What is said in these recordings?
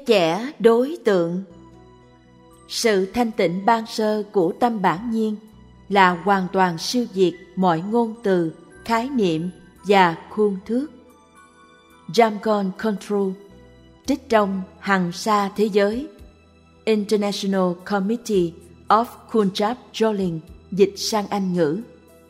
Kẻ đối tượng. Sự thanh tịnh ban sơ của tâm bản nhiên là hoàn toàn siêu diệt mọi ngôn từ, khái niệm và khuôn thước. Jamgon Control, trích trong Hằng Sa Thế Giới, International Committee of Kunjab Joling, dịch sang Anh ngữ.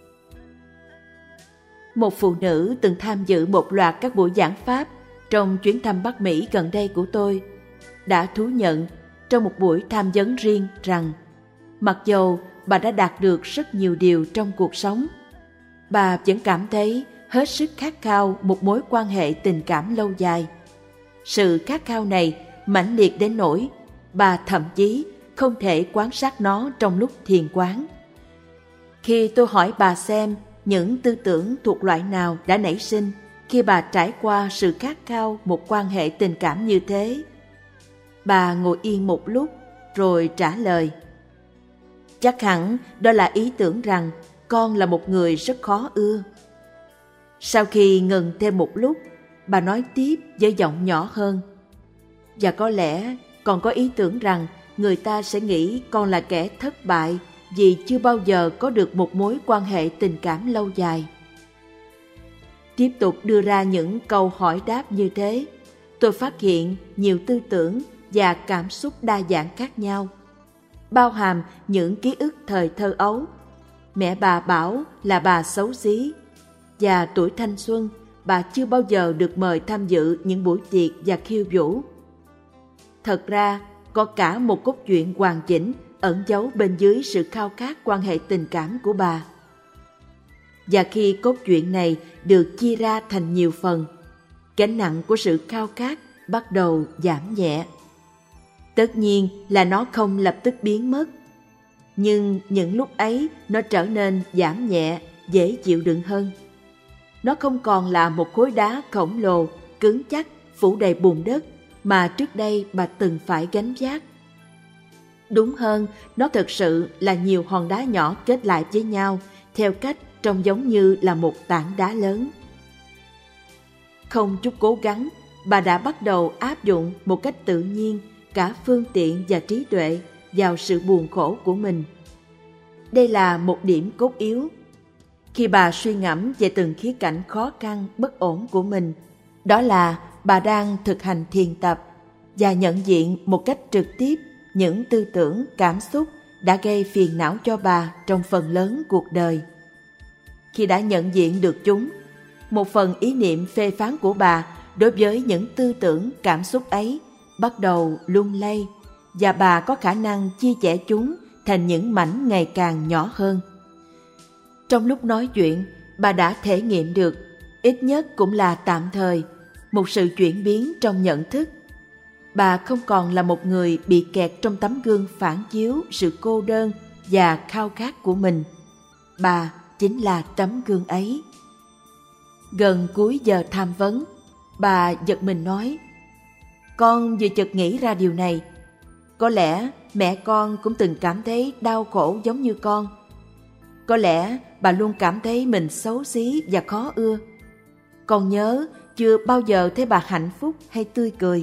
Một phụ nữ từng tham dự một loạt các buổi giảng pháp trong chuyến thăm Bắc Mỹ gần đây của tôi đã thú nhận trong một buổi tham vấn riêng rằng mặc dầu bà đã đạt được rất nhiều điều trong cuộc sống, bà vẫn cảm thấy hết sức khát khao một mối quan hệ tình cảm lâu dài. Sự khát khao này mãnh liệt đến nỗi bà thậm chí không thể quan sát nó trong lúc thiền quán. Khi tôi hỏi bà xem những tư tưởng thuộc loại nào đã nảy sinh khi bà trải qua sự khát khao một quan hệ tình cảm như thế, bà ngồi yên một lúc rồi trả lời: chắc hẳn đó là ý tưởng rằng con là một người rất khó ưa. Sau khi ngừng thêm một lúc, bà nói tiếp với giọng nhỏ hơn: và có lẽ còn có ý tưởng rằng người ta sẽ nghĩ con là kẻ thất bại vì chưa bao giờ có được một mối quan hệ tình cảm lâu dài. Tiếp tục đưa ra những câu hỏi đáp như thế, tôi phát hiện nhiều tư tưởng và cảm xúc đa dạng khác nhau, bao hàm những ký ức thời thơ ấu. Mẹ bà bảo là bà xấu xí, và tuổi thanh xuân bà chưa bao giờ được mời tham dự những buổi tiệc và khiêu vũ. Thật ra, có cả một cốt truyện hoàn chỉnh ẩn giấu bên dưới sự khao khát quan hệ tình cảm của bà. Và khi cốt truyện này được chia ra thành nhiều phần, gánh nặng của sự khao khát bắt đầu giảm nhẹ. Tất nhiên là nó không lập tức biến mất, nhưng những lúc ấy nó trở nên giảm nhẹ, dễ chịu đựng hơn. Nó không còn là một khối đá khổng lồ, cứng chắc, phủ đầy bùn đất mà trước đây bà từng phải gánh vác. Đúng hơn, nó thực sự là nhiều hòn đá nhỏ kết lại với nhau theo cách trông giống như là một tảng đá lớn. Không chút cố gắng, bà đã bắt đầu áp dụng một cách tự nhiên cả phương tiện và trí tuệ vào sự buồn khổ của mình. Đây là một điểm cốt yếu. Khi bà suy ngẫm về từng khía cạnh khó khăn, bất ổn của mình, đó là bà đang thực hành thiền tập và nhận diện một cách trực tiếp những tư tưởng, cảm xúc đã gây phiền não cho bà trong phần lớn cuộc đời. Khi đã nhận diện được chúng, một phần ý niệm phê phán của bà đối với những tư tưởng, cảm xúc ấy bắt đầu lung lay, và bà có khả năng chia sẻ chúng thành những mảnh ngày càng nhỏ hơn. Trong lúc nói chuyện, bà đã thể nghiệm được, ít nhất cũng là tạm thời, một sự chuyển biến trong nhận thức. Bà không còn là một người bị kẹt trong tấm gương phản chiếu sự cô đơn và khao khát của mình. Bà chính là tấm gương ấy. Gần cuối giờ tham vấn, bà giật mình nói: con vừa chợt nghĩ ra điều này. Có lẽ mẹ con cũng từng cảm thấy đau khổ giống như con. Có lẽ bà luôn cảm thấy mình xấu xí và khó ưa. Con nhớ chưa bao giờ thấy bà hạnh phúc hay tươi cười.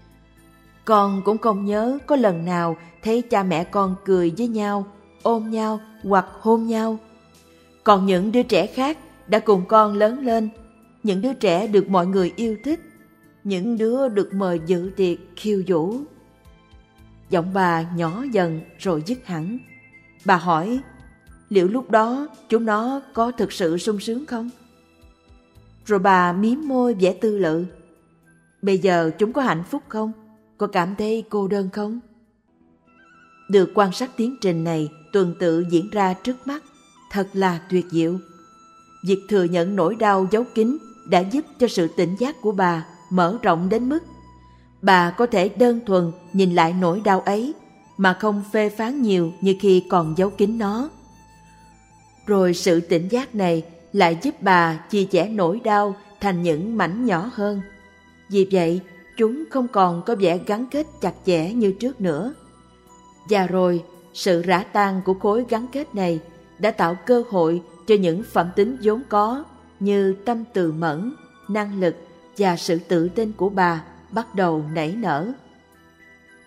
Con cũng không nhớ có lần nào thấy cha mẹ con cười với nhau, ôm nhau hoặc hôn nhau. Còn những đứa trẻ khác đã cùng con lớn lên, những đứa trẻ được mọi người yêu thích, những đứa được mời dự tiệc khiêu vũ. Giọng bà nhỏ dần rồi dứt hẳn. Bà hỏi: liệu lúc đó chúng nó có thực sự sung sướng không? Rồi bà mím môi vẻ tư lự: bây giờ chúng có hạnh phúc không? Có cảm thấy cô đơn không? Được quan sát tiến trình này tuần tự diễn ra trước mắt, thật là tuyệt diệu. Việc thừa nhận nỗi đau giấu kín đã giúp cho sự tỉnh giác của bà mở rộng đến mức bà có thể đơn thuần nhìn lại nỗi đau ấy mà không phê phán nhiều như khi còn giấu kín nó. Rồi sự tỉnh giác này lại giúp bà chia sẻ nỗi đau thành những mảnh nhỏ hơn. Vì vậy, chúng không còn có vẻ gắn kết chặt chẽ như trước nữa. Và rồi, sự rã tan của khối gắn kết này đã tạo cơ hội cho những phẩm tính vốn có như tâm từ mẫn, năng lực và sự tự tin của bà bắt đầu nảy nở.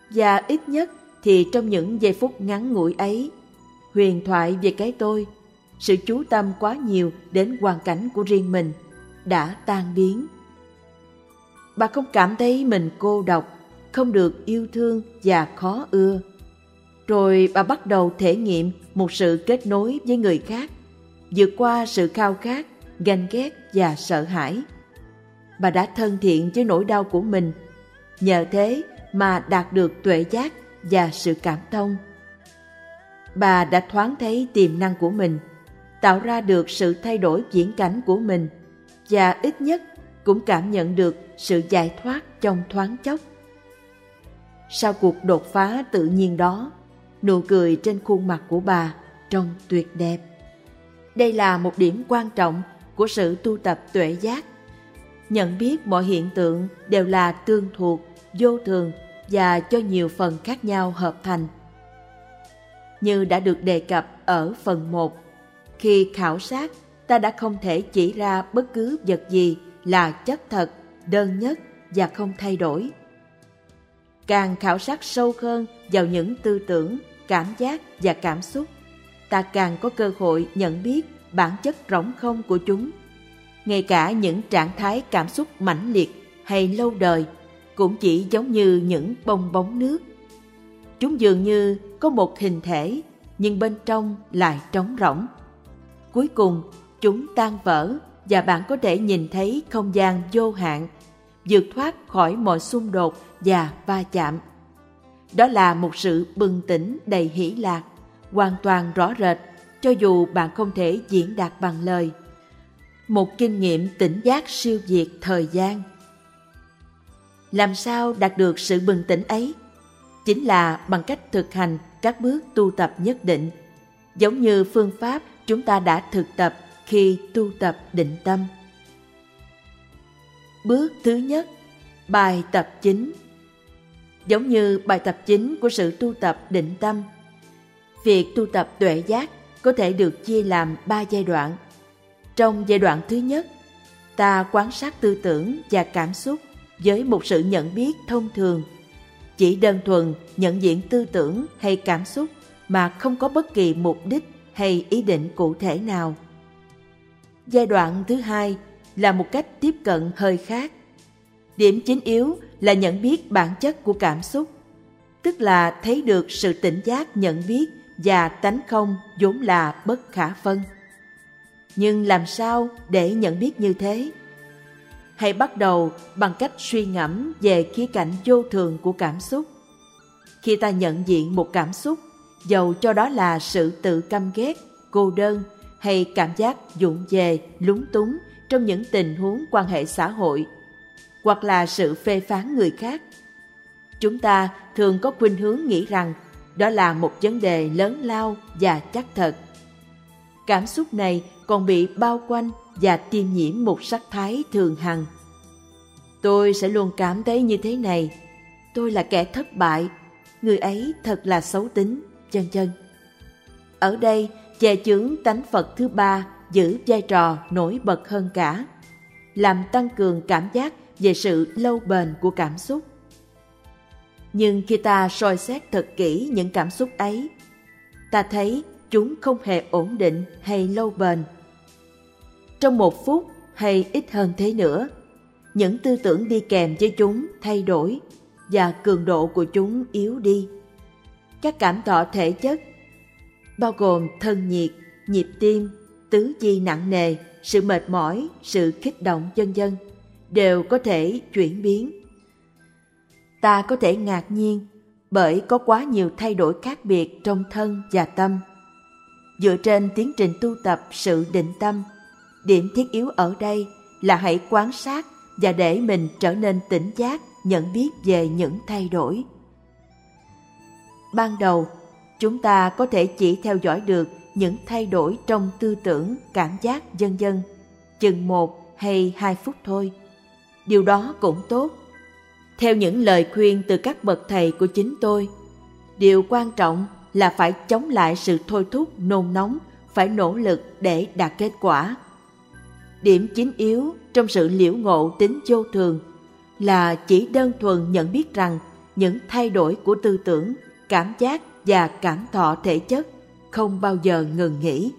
Và ít nhất thì trong những giây phút ngắn ngủi ấy, huyền thoại về cái tôi, sự chú tâm quá nhiều đến hoàn cảnh của riêng mình đã tan biến. Bà không cảm thấy mình cô độc, không được yêu thương và khó ưa. Rồi bà bắt đầu thể nghiệm một sự kết nối với người khác, vượt qua sự khao khát, ganh ghét và sợ hãi. Bà đã thân thiện với nỗi đau của mình, nhờ thế mà đạt được tuệ giác và sự cảm thông. Bà đã thoáng thấy tiềm năng của mình, tạo ra được sự thay đổi viễn cảnh của mình, và ít nhất cũng cảm nhận được sự giải thoát trong thoáng chốc. Sau cuộc đột phá tự nhiên đó, nụ cười trên khuôn mặt của bà trông tuyệt đẹp. Đây là một điểm quan trọng của sự tu tập tuệ giác. Nhận biết mọi hiện tượng đều là tương thuộc, vô thường và do nhiều phần khác nhau hợp thành. Như đã được đề cập ở phần 1, khi khảo sát, ta đã không thể chỉ ra bất cứ vật gì là chất thật, đơn nhất và không thay đổi. Càng khảo sát sâu hơn vào những tư tưởng, cảm giác và cảm xúc, ta càng có cơ hội nhận biết bản chất rỗng không của chúng. Ngay cả những trạng thái cảm xúc mãnh liệt hay lâu đời cũng chỉ giống như những bong bóng nước. Chúng dường như có một hình thể, nhưng bên trong lại trống rỗng. Cuối cùng, chúng tan vỡ và bạn có thể nhìn thấy không gian vô hạn, vượt thoát khỏi mọi xung đột và va chạm. Đó là một sự bừng tỉnh đầy hỷ lạc, hoàn toàn rõ rệt, cho dù bạn không thể diễn đạt bằng lời. Một kinh nghiệm tỉnh giác siêu việt thời gian. Làm sao đạt được sự bừng tỉnh ấy? Chính là bằng cách thực hành các bước tu tập nhất định, giống như phương pháp chúng ta đã thực tập khi tu tập định tâm. Bước thứ nhất, bài tập chính. Giống như bài tập chính của sự tu tập định tâm, việc tu tập tuệ giác có thể được chia làm 3 giai đoạn. Trong giai đoạn thứ nhất, ta quan sát tư tưởng và cảm xúc với một sự nhận biết thông thường, chỉ đơn thuần nhận diện tư tưởng hay cảm xúc mà không có bất kỳ mục đích hay ý định cụ thể nào. Giai đoạn thứ hai là một cách tiếp cận hơi khác. Điểm chính yếu là nhận biết bản chất của cảm xúc, tức là thấy được sự tỉnh giác nhận biết và tánh không vốn là bất khả phân. Nhưng làm sao để nhận biết như thế? Hãy bắt đầu bằng cách suy ngẫm về khía cạnh vô thường của cảm xúc. Khi ta nhận diện một cảm xúc, dầu cho đó là sự tự căm ghét, cô đơn hay cảm giác vụng về, lúng túng trong những tình huống quan hệ xã hội, hoặc là sự phê phán người khác, chúng ta thường có khuynh hướng nghĩ rằng đó là một vấn đề lớn lao và chắc thật. Cảm xúc này còn bị bao quanh và tiêm nhiễm một sắc thái thường hằng. Tôi sẽ luôn cảm thấy như thế này, tôi là kẻ thất bại, người ấy thật là xấu tính, vân vân. Ở đây, che chướng tánh Phật thứ ba giữ vai trò nổi bật hơn cả, làm tăng cường cảm giác về sự lâu bền của cảm xúc. Nhưng khi ta soi xét thật kỹ những cảm xúc ấy, ta thấy chúng không hề ổn định hay lâu bền. Trong 1 phút hay ít hơn thế nữa, những tư tưởng đi kèm với chúng thay đổi và cường độ của chúng yếu đi. Các cảm thọ thể chất, bao gồm thân nhiệt, nhịp tim, tứ chi nặng nề, sự mệt mỏi, sự kích động vân vân, đều có thể chuyển biến. Ta có thể ngạc nhiên bởi có quá nhiều thay đổi khác biệt trong thân và tâm. Dựa trên tiến trình tu tập sự định tâm, điểm thiết yếu ở đây là hãy quan sát và để mình trở nên tỉnh giác, nhận biết về những thay đổi. Ban đầu, chúng ta có thể chỉ theo dõi được những thay đổi trong tư tưởng, cảm giác vân vân, chừng 1 hay 2 phút thôi. Điều đó cũng tốt. Theo những lời khuyên từ các bậc thầy của chính tôi, điều quan trọng là phải chống lại sự thôi thúc nôn nóng, phải nỗ lực để đạt kết quả. Điểm chính yếu trong sự liễu ngộ tính vô thường là chỉ đơn thuần nhận biết rằng những thay đổi của tư tưởng, cảm giác và cảm thọ thể chất không bao giờ ngừng nghỉ.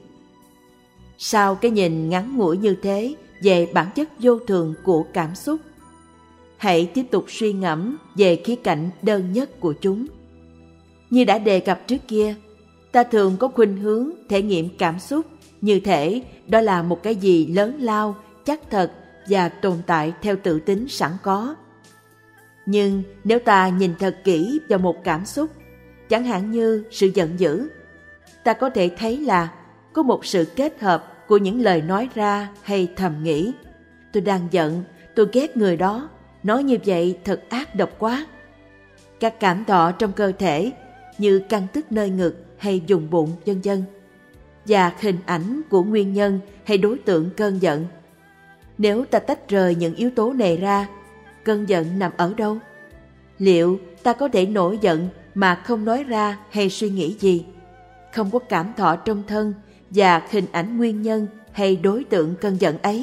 Sau cái nhìn ngắn ngủi như thế về bản chất vô thường của cảm xúc, hãy tiếp tục suy ngẫm về khía cạnh đơn nhất của chúng. Như đã đề cập trước kia, ta thường có khuynh hướng thể nghiệm cảm xúc như thể đó là một cái gì lớn lao, chắc thật và tồn tại theo tự tính sẵn có. Nhưng nếu ta nhìn thật kỹ vào một cảm xúc, chẳng hạn như sự giận dữ, ta có thể thấy là có một sự kết hợp của những lời nói ra hay thầm nghĩ. Tôi đang giận, tôi ghét người đó, nói như vậy thật ác độc quá. Các cảm thọ trong cơ thể như căng tức nơi ngực hay vùng bụng vân vân, và hình ảnh của nguyên nhân hay đối tượng cơn giận. Nếu ta tách rời những yếu tố này ra, cơn giận nằm ở đâu? Liệu ta có thể nổi giận mà không nói ra hay suy nghĩ gì, không có cảm thọ trong thân và hình ảnh nguyên nhân hay đối tượng cơn giận ấy?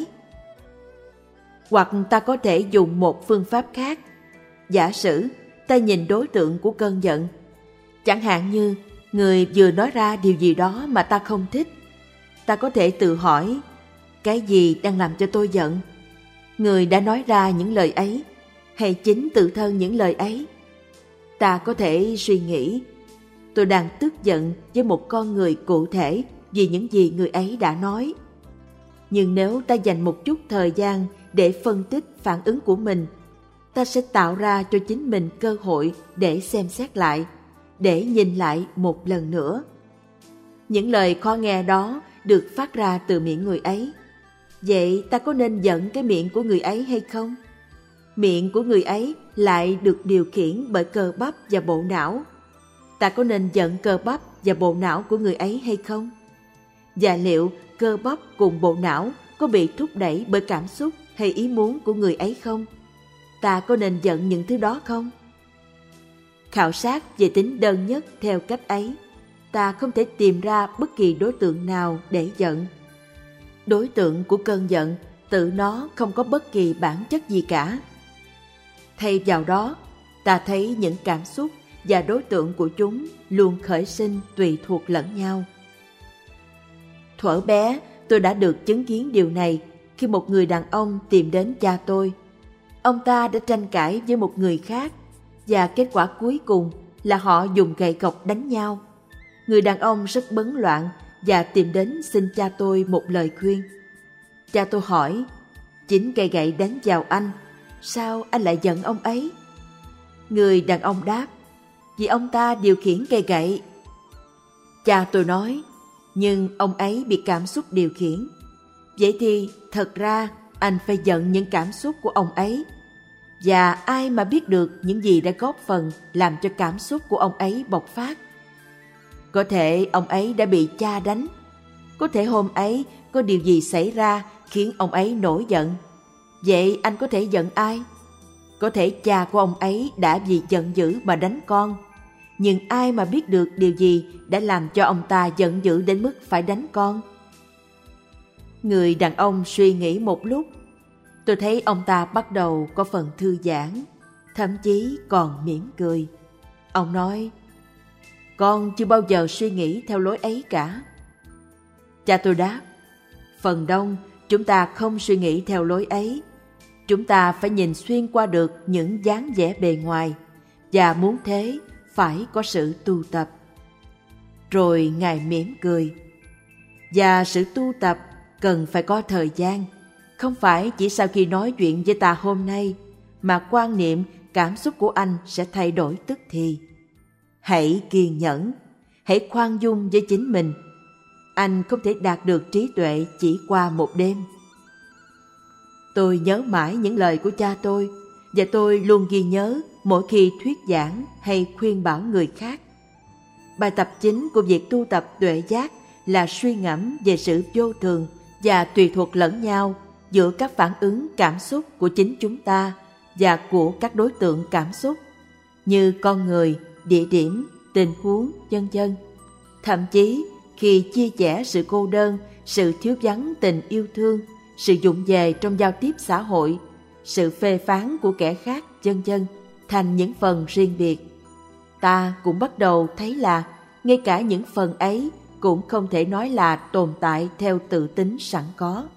Hoặc ta có thể dùng một phương pháp khác. Giả sử ta nhìn đối tượng của cơn giận, chẳng hạn như người vừa nói ra điều gì đó mà ta không thích. Ta có thể tự hỏi, cái gì đang làm cho tôi giận? Người đã nói ra những lời ấy, hay chính tự thân những lời ấy? Ta có thể suy nghĩ, tôi đang tức giận với một con người cụ thể vì những gì người ấy đã nói. Nhưng nếu ta dành một chút thời gian để phân tích phản ứng của mình, ta sẽ tạo ra cho chính mình cơ hội để xem xét lại, để nhìn lại một lần nữa. Những lời khó nghe đó được phát ra từ miệng người ấy. Vậy ta có nên giận cái miệng của người ấy hay không? Miệng của người ấy lại được điều khiển bởi cơ bắp và bộ não. Ta có nên giận cơ bắp và bộ não của người ấy hay không? Và liệu cơ bắp cùng bộ não có bị thúc đẩy bởi cảm xúc hay ý muốn của người ấy không? Ta có nên giận những thứ đó không? Khảo sát về tính đơn nhất theo cách ấy, ta không thể tìm ra bất kỳ đối tượng nào để giận. Đối tượng của cơn giận tự nó không có bất kỳ bản chất gì cả. Thay vào đó, ta thấy những cảm xúc và đối tượng của chúng luôn khởi sinh tùy thuộc lẫn nhau. Thuở bé, tôi đã được chứng kiến điều này khi một người đàn ông tìm đến cha tôi. Ông ta đã tranh cãi với một người khác, và kết quả cuối cùng là họ dùng gậy gộc đánh nhau. Người đàn ông rất bấn loạn và tìm đến xin cha tôi một lời khuyên. Cha tôi hỏi, chính cây gậy đánh vào anh, sao anh lại giận ông ấy? Người đàn ông đáp, vì ông ta điều khiển cây gậy. Cha tôi nói, nhưng ông ấy bị cảm xúc điều khiển. Vậy thì thật ra anh phải giận những cảm xúc của ông ấy. Và ai mà biết được những gì đã góp phần làm cho cảm xúc của ông ấy bộc phát? Có thể ông ấy đã bị cha đánh. Có thể hôm ấy có điều gì xảy ra khiến ông ấy nổi giận. Vậy anh có thể giận ai? Có thể cha của ông ấy đã vì giận dữ mà đánh con. Nhưng ai mà biết được điều gì đã làm cho ông ta giận dữ đến mức phải đánh con? Người đàn ông suy nghĩ một lúc. Tôi thấy ông ta bắt đầu có phần thư giãn, thậm chí còn mỉm cười. Ông nói, con chưa bao giờ suy nghĩ theo lối ấy cả. Cha tôi đáp, phần đông chúng ta không suy nghĩ theo lối ấy. Chúng ta phải nhìn xuyên qua được những dáng vẻ bề ngoài, và muốn thế phải có sự tu tập. Rồi Ngài mỉm cười. Và sự tu tập cần phải có thời gian, không phải chỉ sau khi nói chuyện với ta hôm nay, mà quan niệm, cảm xúc của anh sẽ thay đổi tức thì. Hãy kiên nhẫn, hãy khoan dung với chính mình. Anh không thể đạt được trí tuệ chỉ qua một đêm. Tôi nhớ mãi những lời của cha tôi, và tôi luôn ghi nhớ mỗi khi thuyết giảng hay khuyên bảo người khác. Bài tập chính của việc tu tập tuệ giác là suy ngẫm về sự vô thường và tùy thuộc lẫn nhau giữa các phản ứng cảm xúc của chính chúng ta và của các đối tượng cảm xúc, như con người, địa điểm, tình huống, vân vân. Thậm chí khi chia sẻ sự cô đơn, sự thiếu vắng tình yêu thương, sự vụng về trong giao tiếp xã hội, sự phê phán của kẻ khác, vân vân. thành những phần riêng biệt. Ta cũng bắt đầu thấy là ngay cả những phần ấy cũng không thể nói là tồn tại theo tự tính sẵn có.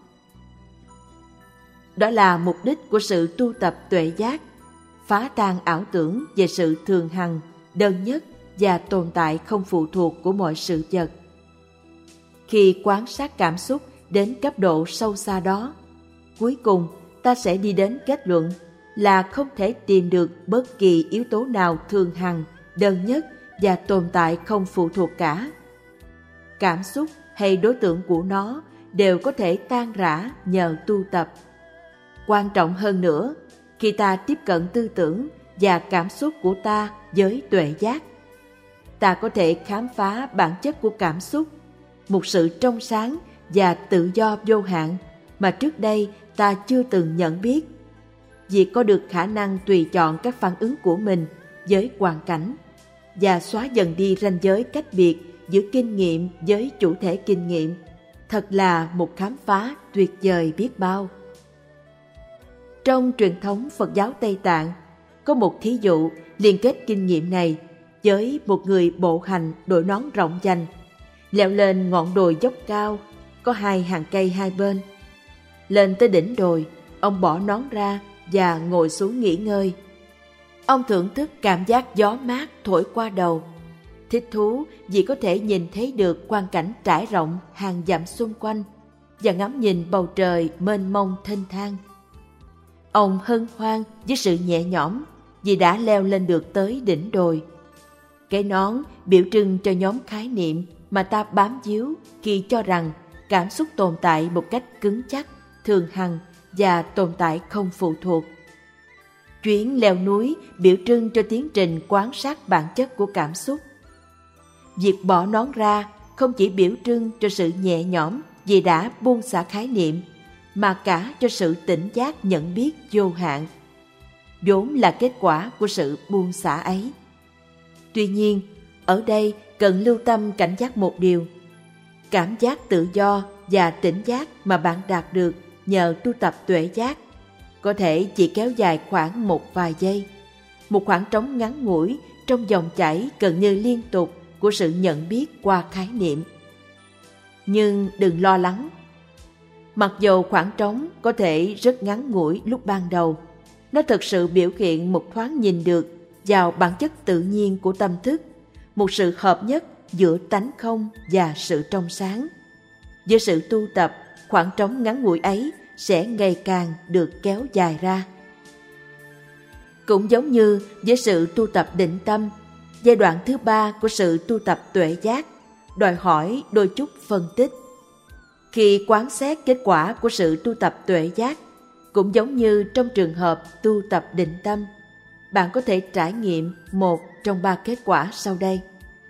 Đó là mục đích của sự tu tập tuệ giác, phá tan ảo tưởng về sự thường hằng, đơn nhất và tồn tại không phụ thuộc của mọi sự vật. Khi quan sát cảm xúc đến cấp độ sâu xa đó, cuối cùng ta sẽ đi đến kết luận là không thể tìm được bất kỳ yếu tố nào thường hằng, đơn nhất và tồn tại không phụ thuộc cả. Cảm xúc hay đối tượng của nó đều có thể tan rã nhờ tu tập. Quan trọng hơn nữa, khi ta tiếp cận tư tưởng và cảm xúc của ta với tuệ giác, ta có thể khám phá bản chất của cảm xúc, một sự trong sáng và tự do vô hạn mà trước đây ta chưa từng nhận biết. Việc có được khả năng tùy chọn các phản ứng của mình với hoàn cảnh và xóa dần đi ranh giới cách biệt giữa kinh nghiệm với chủ thể kinh nghiệm, thật là một khám phá tuyệt vời biết bao. Trong truyền thống Phật giáo Tây Tạng, có một thí dụ liên kết kinh nghiệm này với một người bộ hành đội nón rộng vành, leo lên ngọn đồi dốc cao, có 2 hàng cây hai bên. Lên tới đỉnh đồi, ông bỏ nón ra và ngồi xuống nghỉ ngơi. Ông thưởng thức cảm giác gió mát thổi qua đầu, thích thú vì có thể nhìn thấy được quang cảnh trải rộng hàng dặm xung quanh và ngắm nhìn bầu trời mênh mông thênh thang. Ông hân hoan với sự nhẹ nhõm vì đã leo lên được tới đỉnh đồi. Cái nón biểu trưng cho nhóm khái niệm mà ta bám víu khi cho rằng cảm xúc tồn tại một cách cứng chắc, thường hằng và tồn tại không phụ thuộc. Chuyến leo núi biểu trưng cho tiến trình quan sát bản chất của cảm xúc. Việc bỏ nón ra không chỉ biểu trưng cho sự nhẹ nhõm vì đã buông xả khái niệm, mà cả cho sự tỉnh giác nhận biết vô hạn, vốn là kết quả của sự buông xả ấy. Tuy nhiên, ở đây cần lưu tâm cảnh giác một điều: cảm giác tự do và tỉnh giác mà bạn đạt được nhờ tu tập tuệ giác có thể chỉ kéo dài khoảng một vài giây, một khoảng trống ngắn ngủi trong dòng chảy gần như liên tục của sự nhận biết qua khái niệm. Nhưng đừng lo lắng. Mặc dù khoảng trống có thể rất ngắn ngủi lúc ban đầu, nó thực sự biểu hiện một thoáng nhìn được vào bản chất tự nhiên của tâm thức, một sự hợp nhất giữa tánh không và sự trong sáng. Với sự tu tập, khoảng trống ngắn ngủi ấy sẽ ngày càng được kéo dài ra. Cũng giống như với sự tu tập định tâm, giai đoạn thứ 3 của sự tu tập tuệ giác đòi hỏi đôi chút phân tích. Khi quán xét kết quả của sự tu tập tuệ giác, cũng giống như trong trường hợp tu tập định tâm, bạn có thể trải nghiệm một trong 3 kết quả sau đây.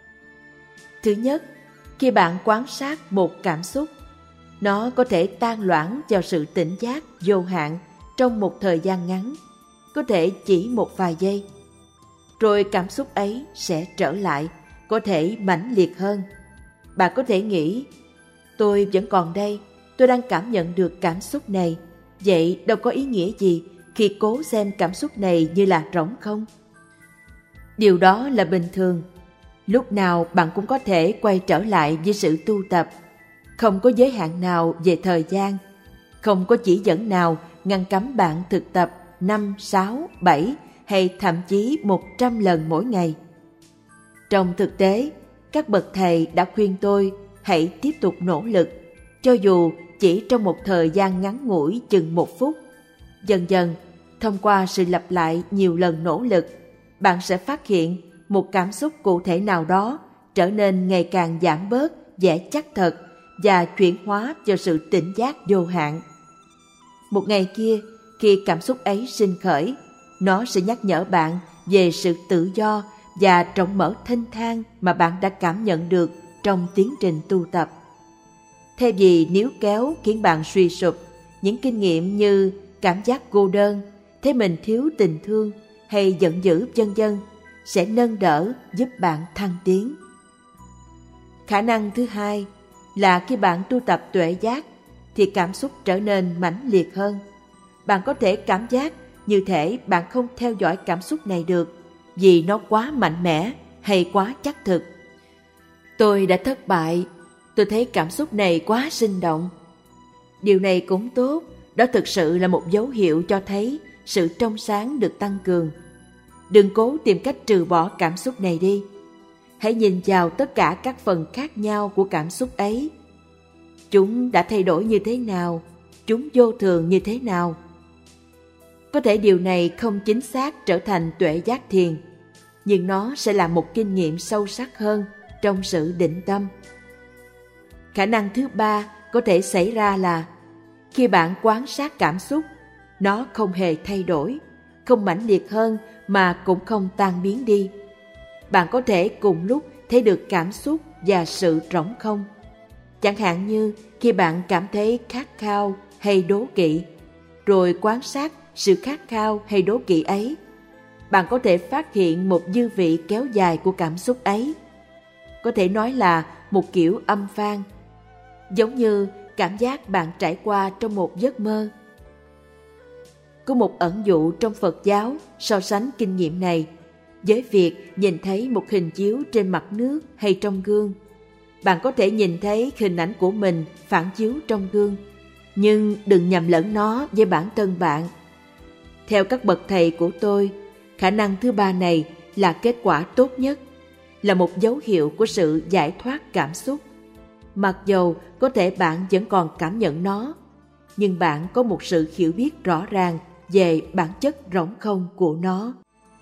Thứ nhất, khi bạn quan sát một cảm xúc, nó có thể tan loãng vào sự tỉnh giác vô hạn trong một thời gian ngắn, có thể chỉ một vài giây. Rồi cảm xúc ấy sẽ trở lại, có thể mãnh liệt hơn. Bạn có thể nghĩ, tôi vẫn còn đây, tôi đang cảm nhận được cảm xúc này, vậy đâu có ý nghĩa gì khi cố xem cảm xúc này như là rỗng không? Điều đó là bình thường. Lúc nào bạn cũng có thể quay trở lại với sự tu tập. Không có giới hạn nào về thời gian, không có chỉ dẫn nào ngăn cấm bạn thực tập 5, 6, 7 hay thậm chí 100 lần mỗi ngày. Trong thực tế, các bậc thầy đã khuyên tôi hãy tiếp tục nỗ lực, cho dù chỉ trong một thời gian ngắn ngủi chừng 1 phút. Dần dần, thông qua sự lặp lại nhiều lần nỗ lực, bạn sẽ phát hiện một cảm xúc cụ thể nào đó trở nên ngày càng giảm bớt vẻ chắc thật và chuyển hóa vào sự tỉnh giác vô hạn. Một ngày kia, khi cảm xúc ấy sinh khởi, nó sẽ nhắc nhở bạn về sự tự do và rộng mở thênh thang mà bạn đã cảm nhận được trong tiến trình tu tập. Thay vì níu kéo khiến bạn suy sụp, những kinh nghiệm như cảm giác cô đơn, thấy mình thiếu tình thương hay giận dữ vân vân sẽ nâng đỡ giúp bạn thăng tiến. Khả năng thứ hai là khi bạn tu tập tuệ giác thì cảm xúc trở nên mãnh liệt hơn. Bạn có thể cảm giác như thể bạn không theo dõi cảm xúc này được vì nó quá mạnh mẽ hay quá chắc thực. Tôi đã thất bại, tôi thấy cảm xúc này quá sinh động. Điều này cũng tốt, đó thực sự là một dấu hiệu cho thấy sự trong sáng được tăng cường. Đừng cố tìm cách trừ bỏ cảm xúc này đi. Hãy nhìn vào tất cả các phần khác nhau của cảm xúc ấy. Chúng đã thay đổi như thế nào? Chúng vô thường như thế nào? Có thể điều này không chính xác trở thành tuệ giác thiền, nhưng nó sẽ là một kinh nghiệm sâu sắc hơn trong sự định tâm. Khả năng thứ ba có thể xảy ra là khi bạn quan sát cảm xúc, nó không hề thay đổi, không mãnh liệt hơn mà cũng không tan biến đi. Bạn có thể cùng lúc thấy được cảm xúc và sự rỗng không. Chẳng hạn như khi bạn cảm thấy khát khao hay đố kỵ, rồi quan sát sự khát khao hay đố kỵ ấy, bạn có thể phát hiện một dư vị kéo dài của cảm xúc ấy. Có thể nói là một kiểu âm vang, giống như cảm giác bạn trải qua trong một giấc mơ. Có một ẩn dụ trong Phật giáo so sánh kinh nghiệm này với việc nhìn thấy một hình chiếu trên mặt nước hay trong gương. Bạn có thể nhìn thấy hình ảnh của mình phản chiếu trong gương, nhưng đừng nhầm lẫn nó với bản thân bạn. Theo các bậc thầy của tôi, khả năng thứ ba này là kết quả tốt nhất, là một dấu hiệu của sự giải thoát cảm xúc. Mặc dầu có thể bạn vẫn còn cảm nhận nó, nhưng bạn có một sự hiểu biết rõ ràng về bản chất rỗng không của nó.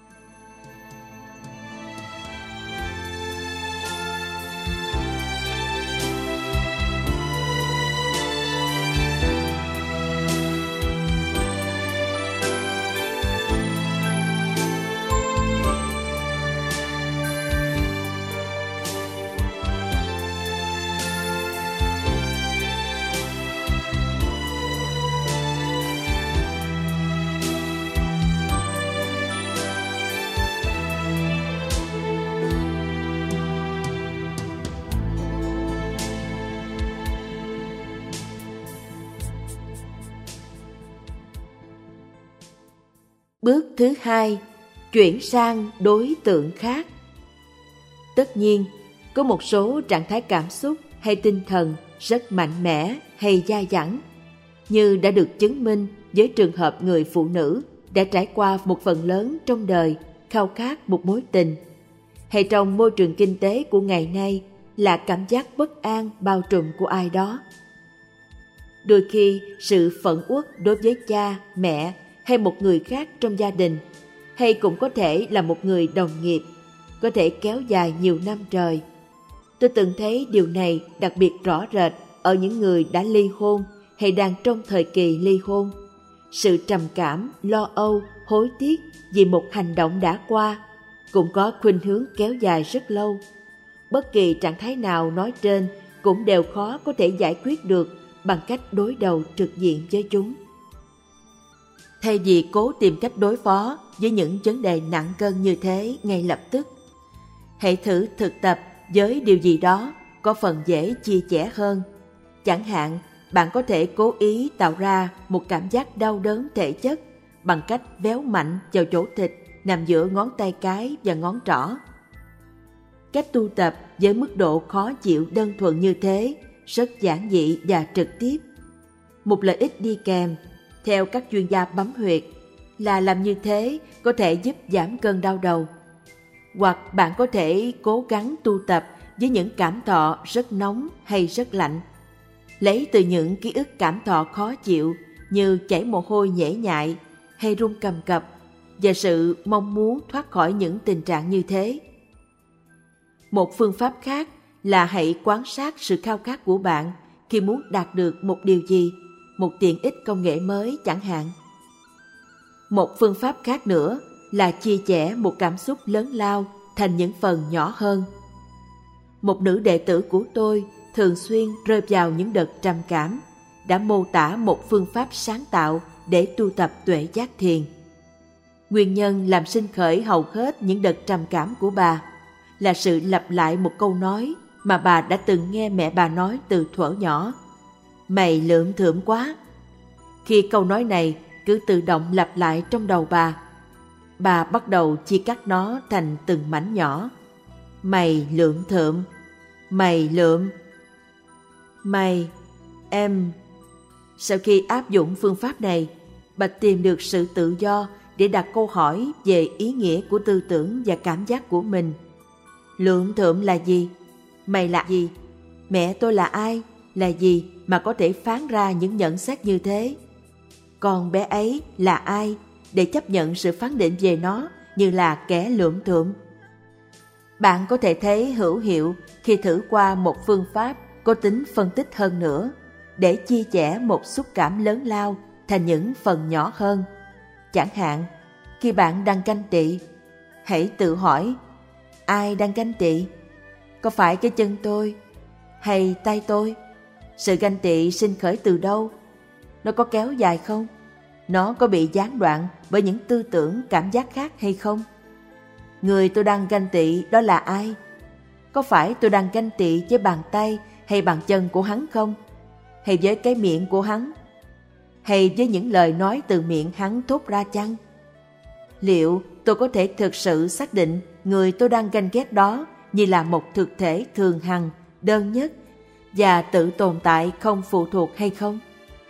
Bước thứ hai, chuyển sang đối tượng khác. Tất nhiên, có một số trạng thái cảm xúc hay tinh thần rất mạnh mẽ hay dai dẳng, như đã được chứng minh với trường hợp người phụ nữ đã trải qua một phần lớn trong đời khao khát một mối tình, hay trong môi trường kinh tế của ngày nay là cảm giác bất an bao trùm của ai đó. Đôi khi sự phẫn uất đối với cha, mẹ hay một người khác trong gia đình, hay cũng có thể là một người đồng nghiệp, có thể kéo dài nhiều năm trời. Tôi từng thấy điều này đặc biệt rõ rệt ở những người đã ly hôn hay đang trong thời kỳ ly hôn. Sự trầm cảm, lo âu, hối tiếc vì một hành động đã qua cũng có khuynh hướng kéo dài rất lâu. Bất kỳ trạng thái nào nói trên cũng đều khó có thể giải quyết được bằng cách đối đầu trực diện với chúng. Thay vì cố tìm cách đối phó với những vấn đề nặng cân như thế ngay lập tức, hãy thử thực tập với điều gì đó có phần dễ chia sẻ hơn. Chẳng hạn, bạn có thể cố ý tạo ra một cảm giác đau đớn thể chất bằng cách véo mạnh vào chỗ thịt nằm giữa ngón tay cái và ngón trỏ. Cách tu tập với mức độ khó chịu đơn thuần như thế rất giản dị và trực tiếp. Một lợi ích đi kèm, theo các chuyên gia bấm huyệt, là làm như thế có thể giúp giảm cơn đau đầu. Hoặc bạn có thể cố gắng tu tập với những cảm thọ rất nóng hay rất lạnh. Lấy từ những ký ức cảm thọ khó chịu như chảy mồ hôi nhễ nhại hay run cầm cập và sự mong muốn thoát khỏi những tình trạng như thế. Một phương pháp khác là hãy quan sát sự khao khát của bạn khi muốn đạt được một điều gì, một tiện ích công nghệ mới chẳng hạn. Một phương pháp khác nữa là chia sẻ một cảm xúc lớn lao thành những phần nhỏ hơn. Một nữ đệ tử của tôi thường xuyên rơi vào những đợt trầm cảm, đã mô tả một phương pháp sáng tạo để tu tập tuệ giác thiền. Nguyên nhân làm sinh khởi hầu hết những đợt trầm cảm của bà là sự lặp lại một câu nói mà bà đã từng nghe mẹ bà nói từ thuở nhỏ: "Mày lượm thượm quá." Khi câu nói này cứ tự động lặp lại trong đầu bà. Bà bắt đầu chia cắt nó thành từng mảnh nhỏ. Mày lượm thượm, mày lượm, mày, em. Sau khi áp dụng phương pháp này, bà tìm được sự tự do để đặt câu hỏi về ý nghĩa của tư tưởng và cảm giác của mình. Lượm thượm là gì? Mày là gì? Mẹ tôi là ai? Là gì mà có thể phán ra những nhận xét như thế? Con bé ấy là ai để chấp nhận sự phán định về nó như là kẻ lượm thượm? Bạn có thể thấy hữu hiệu khi thử qua một phương pháp có tính phân tích hơn nữa để chia sẻ một xúc cảm lớn lao thành những phần nhỏ hơn. Chẳng hạn, khi bạn đang ganh tị, hãy tự hỏi: ai đang ganh tị? Có phải cái chân tôi hay tay tôi? Sự ganh tị sinh khởi từ đâu? Nó có kéo dài không? Nó có bị gián đoạn bởi những tư tưởng, cảm giác khác hay không? Người tôi đang ganh tị đó là ai? Có phải tôi đang ganh tị với bàn tay hay bàn chân của hắn không? Hay với cái miệng của hắn? Hay với những lời nói từ miệng hắn thốt ra chăng? Liệu tôi có thể thực sự xác định người tôi đang ganh ghét đó như là một thực thể thường hằng, đơn nhất và tự tồn tại không phụ thuộc hay không?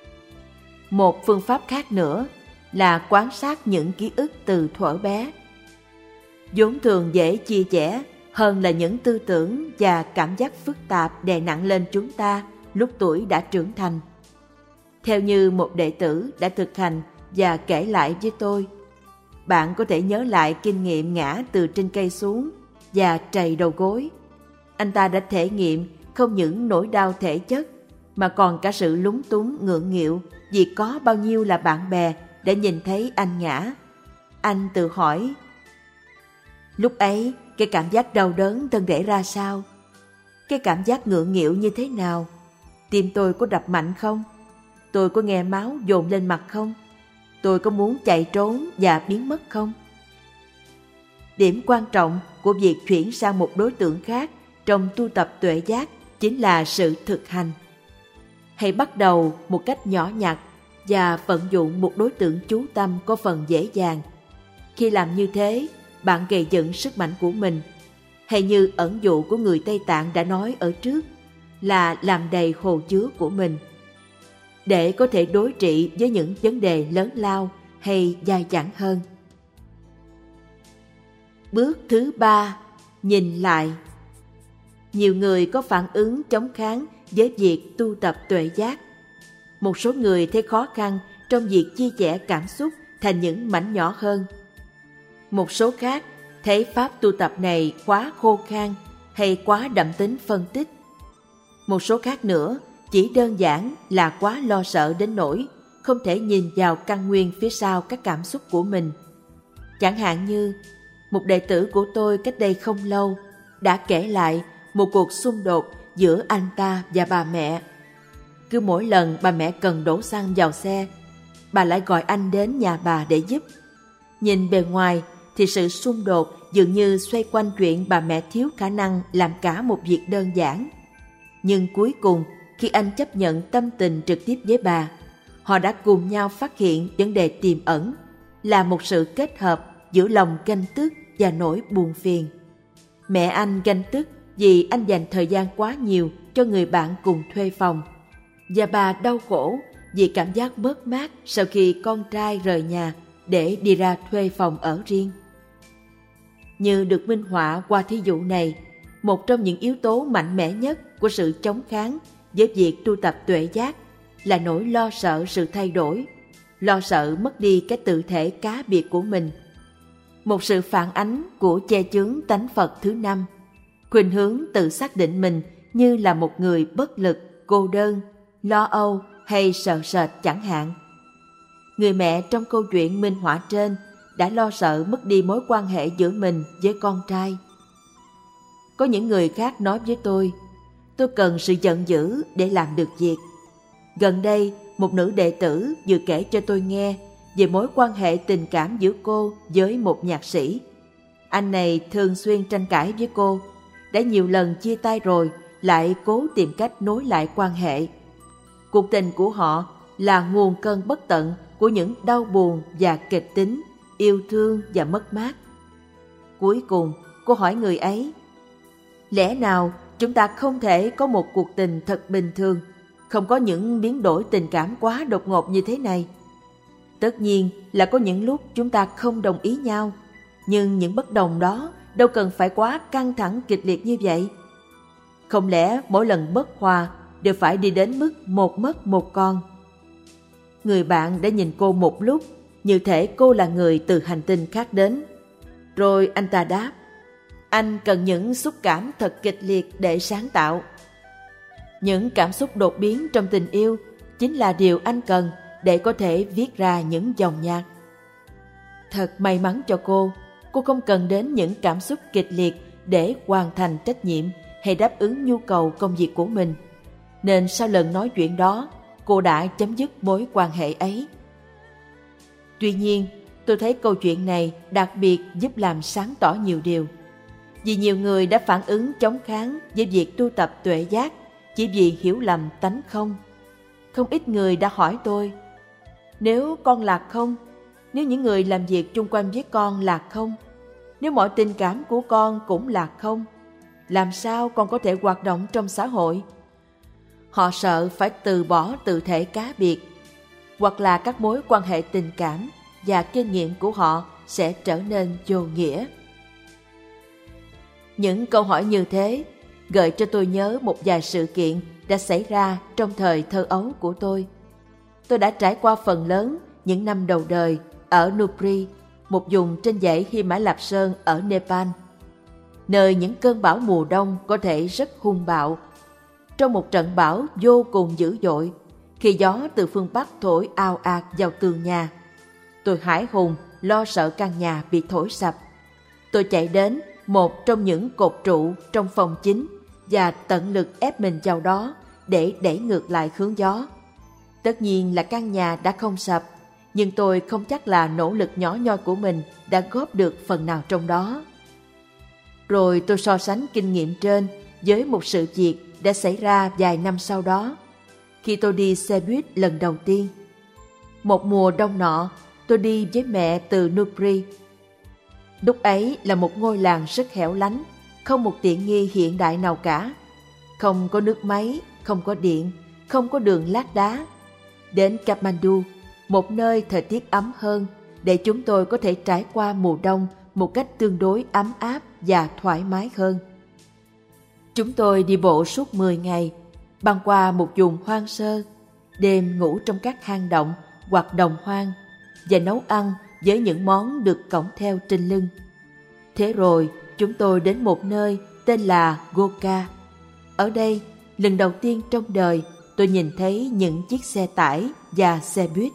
Một phương pháp khác nữa là quan sát những ký ức từ thuở bé, vốn thường dễ chia sẻ hơn là những tư tưởng và cảm giác phức tạp đè nặng lên chúng ta lúc tuổi đã trưởng thành. Theo như một đệ tử đã thực hành và kể lại với tôi, bạn có thể nhớ lại kinh nghiệm ngã từ trên cây xuống và trầy đầu gối. Anh ta đã thể nghiệm không những nỗi đau thể chất mà còn cả sự lúng túng ngượng nghịu vì có bao nhiêu là bạn bè đã nhìn thấy anh ngã. Anh tự hỏi, lúc ấy cái cảm giác đau đớn thân thể ra sao? Cái cảm giác ngượng nghịu như thế nào? Tim tôi có đập mạnh không? Tôi có nghe máu dồn lên mặt không? Tôi có muốn chạy trốn và biến mất không? Điểm quan trọng của việc chuyển sang một đối tượng khác trong tu tập tuệ giác chính là sự thực hành. Hãy bắt đầu một cách nhỏ nhặt và vận dụng một đối tượng chú tâm có phần dễ dàng. Khi làm như thế, bạn gây dựng sức mạnh của mình. Hay như ẩn dụ của người Tây Tạng đã nói ở trước, là làm đầy hồ chứa của mình. Để có thể đối trị với những vấn đề lớn lao hay dai dẳng hơn. Bước thứ 3, nhìn lại. Nhiều người có phản ứng chống kháng với việc tu tập tuệ giác. Một số người thấy khó khăn trong việc chia sẻ cảm xúc thành những mảnh nhỏ hơn. Một số khác thấy pháp tu tập này quá khô khan hay quá đậm tính phân tích. Một số khác nữa chỉ đơn giản là quá lo sợ đến nỗi không thể nhìn vào căn nguyên phía sau các cảm xúc của mình. Chẳng hạn như một đệ tử của tôi cách đây không lâu đã kể lại một cuộc xung đột giữa anh ta và bà mẹ. Cứ mỗi lần bà mẹ cần đổ xăng vào xe, bà lại gọi anh đến nhà bà để giúp. Nhìn bề ngoài thì sự xung đột dường như xoay quanh chuyện bà mẹ thiếu khả năng làm cả một việc đơn giản. Nhưng cuối cùng, khi anh chấp nhận tâm tình trực tiếp với bà, họ đã cùng nhau phát hiện vấn đề tiềm ẩn là một sự kết hợp giữa lòng ganh tức và nỗi buồn phiền. Mẹ anh ganh tức vì anh dành thời gian quá nhiều cho người bạn cùng thuê phòng, và bà đau khổ vì cảm giác bớt mát sau khi con trai rời nhà để đi ra thuê phòng ở riêng. Như được minh họa qua thí dụ này, một trong những yếu tố mạnh mẽ nhất của sự chống kháng với việc tu tập tuệ giác là nỗi lo sợ sự thay đổi, lo sợ mất đi cái tự thể cá biệt của mình. Một sự phản ánh của che chướng tánh Phật thứ 5, khuynh hướng tự xác định mình như là một người bất lực, cô đơn, lo âu hay sợ sệt chẳng hạn. Người mẹ trong câu chuyện minh họa trên đã lo sợ mất đi mối quan hệ giữa mình với con trai. Có những người khác nói với tôi cần sự giận dữ để làm được việc. Gần đây, một nữ đệ tử vừa kể cho tôi nghe về mối quan hệ tình cảm giữa cô với một nhạc sĩ. Anh này thường xuyên tranh cãi với cô, đã nhiều lần chia tay rồi lại cố tìm cách nối lại quan hệ. Cuộc tình của họ là nguồn cơn bất tận của những đau buồn và kịch tính, yêu thương và mất mát. Cuối cùng, cô hỏi người ấy, lẽ nào chúng ta không thể có một cuộc tình thật bình thường, không có những biến đổi tình cảm quá đột ngột như thế này? Tất nhiên là có những lúc chúng ta không đồng ý nhau, nhưng những bất đồng đó đâu cần phải quá căng thẳng kịch liệt như vậy. Không lẽ mỗi lần bất hòa đều phải đi đến mức một mất một còn? Người bạn đã nhìn cô một lúc, như thể cô là người từ hành tinh khác đến. Rồi anh ta đáp, anh cần những xúc cảm thật kịch liệt để sáng tạo. Những cảm xúc đột biến trong tình yêu chính là điều anh cần để có thể viết ra những dòng nhạc. Thật may mắn cho cô không cần đến những cảm xúc kịch liệt để hoàn thành trách nhiệm hay đáp ứng nhu cầu công việc của mình. Nên sau lần nói chuyện đó, cô đã chấm dứt mối quan hệ ấy. Tuy nhiên, tôi thấy câu chuyện này đặc biệt giúp làm sáng tỏ nhiều điều. Vì nhiều người đã phản ứng chống kháng với việc tu tập tuệ giác chỉ vì hiểu lầm tánh không. Không ít người đã hỏi tôi, nếu con lạc không, nếu những người làm việc chung quanh với con lạc không, nếu mọi tình cảm của con cũng lạc không, làm sao con có thể hoạt động trong xã hội? Họ sợ phải từ bỏ tự thể cá biệt, hoặc là các mối quan hệ tình cảm và kinh nghiệm của họ sẽ trở nên vô nghĩa. Những câu hỏi như thế gợi cho tôi nhớ một vài sự kiện đã xảy ra trong thời thơ ấu của tôi. Tôi đã trải qua phần lớn những năm đầu đời ở Nupri, một vùng trên dãy Hy Mã Lạp Sơn ở Nepal, nơi những cơn bão mùa đông có thể rất hung bạo. Trong một trận bão vô cùng dữ dội, khi gió từ phương Bắc thổi ào ạt vào tường nhà, tôi hãi hùng lo sợ căn nhà bị thổi sập. Tôi chạy đến một trong những cột trụ trong phòng chính và tận lực ép mình vào đó để đẩy ngược lại hướng gió. Tất nhiên là căn nhà đã không sập, nhưng tôi không chắc là nỗ lực nhỏ nhoi của mình đã góp được phần nào trong đó. Rồi tôi so sánh kinh nghiệm trên với một sự việc đã xảy ra vài năm sau đó, khi tôi đi xe buýt lần đầu tiên. Một mùa đông nọ, tôi đi với mẹ từ Nupri. Lúc ấy là một ngôi làng rất hẻo lánh, không một tiện nghi hiện đại nào cả. Không có nước máy, không có điện, không có đường lát đá. Đến Kathmandu, một nơi thời tiết ấm hơn, để chúng tôi có thể trải qua mùa đông một cách tương đối ấm áp và thoải mái hơn. Chúng tôi đi bộ suốt 10 ngày, băng qua một vùng hoang sơ, đêm ngủ trong các hang động hoặc đồng hoang, và nấu ăn với những món được cõng theo trên lưng. Thế rồi, chúng tôi đến một nơi tên là Goka. Ở đây, lần đầu tiên trong đời, tôi nhìn thấy những chiếc xe tải và xe buýt.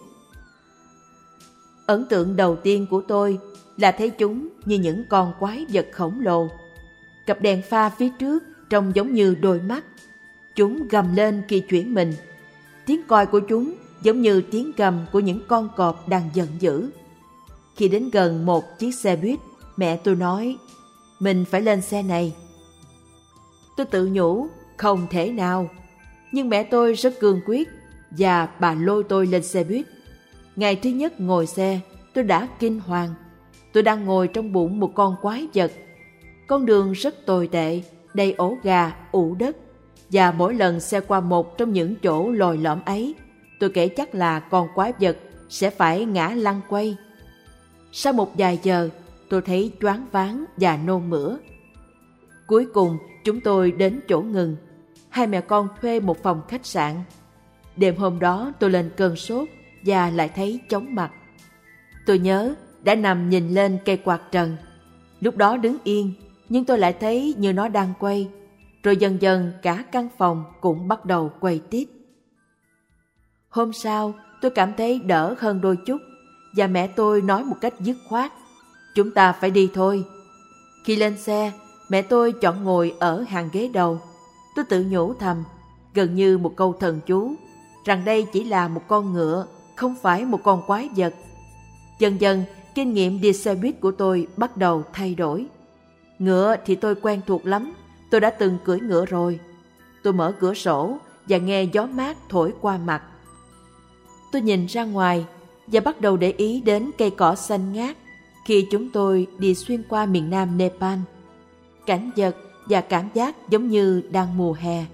Ấn tượng đầu tiên của tôi là thấy chúng như những con quái vật khổng lồ. Cặp đèn pha phía trước trông giống như đôi mắt. Chúng gầm lên khi chuyển mình. Tiếng còi của chúng giống như tiếng gầm của những con cọp đang giận dữ. Khi đến gần một chiếc xe buýt, mẹ tôi nói, mình phải lên xe này. Tôi tự nhủ, không thể nào. Nhưng mẹ tôi rất cương quyết, và bà lôi tôi lên xe buýt. Ngày thứ nhất ngồi xe, tôi đã kinh hoàng. Tôi đang ngồi trong bụng một con quái vật. Con đường rất tồi tệ, đầy ổ gà, ụ đất. Và mỗi lần xe qua một trong những chỗ lồi lõm ấy, tôi kể chắc là con quái vật sẽ phải ngã lăn quay. Sau một vài giờ, tôi thấy choáng váng và nôn mửa. Cuối cùng, chúng tôi đến chỗ ngừng. Hai mẹ con thuê một phòng khách sạn. Đêm hôm đó tôi lên cơn sốt và lại thấy chóng mặt. Tôi nhớ đã nằm nhìn lên cây quạt trần. Lúc đó đứng yên, nhưng tôi lại thấy như nó đang quay. Rồi dần dần cả căn phòng cũng bắt đầu quay tiếp. Hôm sau, tôi cảm thấy đỡ hơn đôi chút, và mẹ tôi nói một cách dứt khoát, chúng ta phải đi thôi. Khi lên xe, mẹ tôi chọn ngồi ở hàng ghế đầu. Tôi tự nhủ thầm, gần như một câu thần chú, rằng đây chỉ là một con ngựa, không phải một con quái vật. Dần dần, kinh nghiệm đi xe buýt của tôi bắt đầu thay đổi. Ngựa thì tôi quen thuộc lắm, tôi đã từng cưỡi ngựa rồi. Tôi mở cửa sổ và nghe gió mát thổi qua mặt. Tôi nhìn ra ngoài, và bắt đầu để ý đến cây cỏ xanh ngát khi chúng tôi đi xuyên qua miền nam Nepal. Cảnh vật và cảm giác giống như đang mùa hè.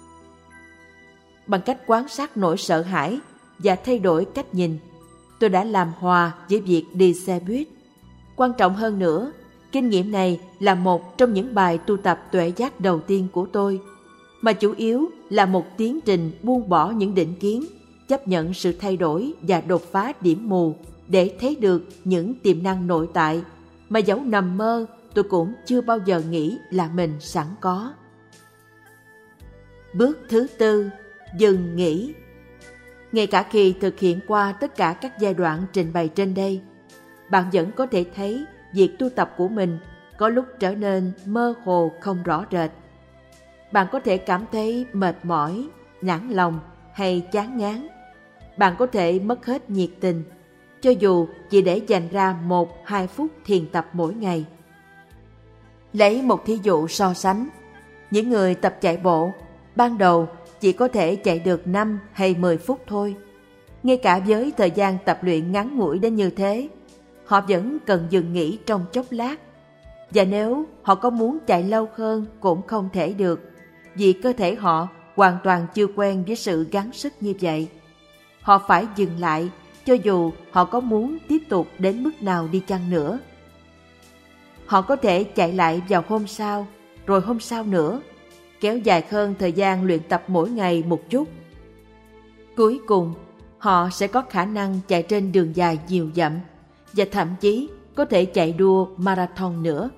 Bằng cách quan sát nỗi sợ hãi và thay đổi cách nhìn, tôi đã làm hòa với việc đi xe buýt. Quan trọng hơn nữa, kinh nghiệm này là một trong những bài tu tập tuệ giác đầu tiên của tôi, mà chủ yếu là một tiến trình buông bỏ những định kiến, chấp nhận sự thay đổi và đột phá điểm mù để thấy được những tiềm năng nội tại mà dẫu nằm mơ tôi cũng chưa bao giờ nghĩ là mình sẵn có. Bước thứ tư, dừng nghĩ. Ngay cả khi thực hiện qua tất cả các giai đoạn trình bày trên đây, bạn vẫn có thể thấy việc tu tập của mình có lúc trở nên mơ hồ không rõ rệt. Bạn có thể cảm thấy mệt mỏi, nản lòng hay chán ngán. Bạn có thể mất hết nhiệt tình, cho dù chỉ để dành ra 1-2 phút thiền tập mỗi ngày. Lấy một thí dụ so sánh, những người tập chạy bộ, ban đầu chỉ có thể chạy được 5 hay 10 phút thôi. Ngay cả với thời gian tập luyện ngắn ngủi đến như thế, họ vẫn cần dừng nghỉ trong chốc lát. Và nếu họ có muốn chạy lâu hơn cũng không thể được, vì cơ thể họ hoàn toàn chưa quen với sự gắng sức như vậy. Họ phải dừng lại, cho dù họ có muốn tiếp tục đến mức nào đi chăng nữa. Họ có thể chạy lại vào hôm sau, rồi hôm sau nữa, kéo dài hơn thời gian luyện tập mỗi ngày một chút. Cuối cùng, họ sẽ có khả năng chạy trên đường dài nhiều dặm, và thậm chí có thể chạy đua marathon nữa.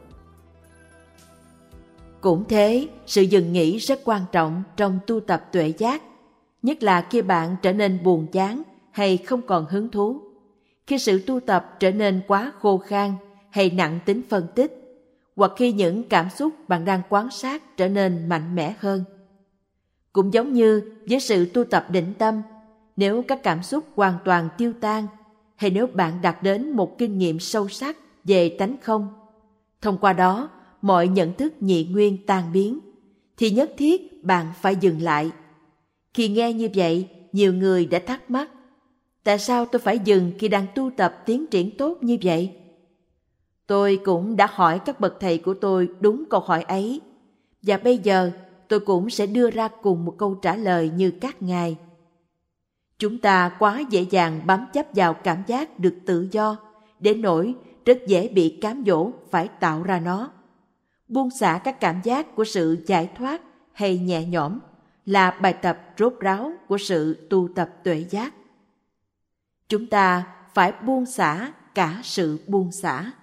Cũng thế, sự dừng nghỉ rất quan trọng trong tu tập tuệ giác, nhất là khi bạn trở nên buồn chán hay không còn hứng thú, khi sự tu tập trở nên quá khô khan hay nặng tính phân tích, hoặc khi những cảm xúc bạn đang quan sát trở nên mạnh mẽ hơn. Cũng giống như với sự tu tập định tâm, nếu các cảm xúc hoàn toàn tiêu tan, hay nếu bạn đạt đến một kinh nghiệm sâu sắc về tánh không, thông qua đó mọi nhận thức nhị nguyên tan biến, thì nhất thiết bạn phải dừng lại. Khi nghe như vậy, nhiều người đã thắc mắc, tại sao tôi phải dừng khi đang tu tập tiến triển tốt như vậy? Tôi cũng đã hỏi các bậc thầy của tôi đúng câu hỏi ấy, và bây giờ tôi cũng sẽ đưa ra cùng một câu trả lời như các ngài. Chúng ta quá dễ dàng bám chấp vào cảm giác được tự do, đến nỗi rất dễ bị cám dỗ phải tạo ra nó. Buông xả các cảm giác của sự giải thoát hay nhẹ nhõm là bài tập rốt ráo của sự tu tập tuệ giác. Chúng ta phải buông xả cả sự buông xả.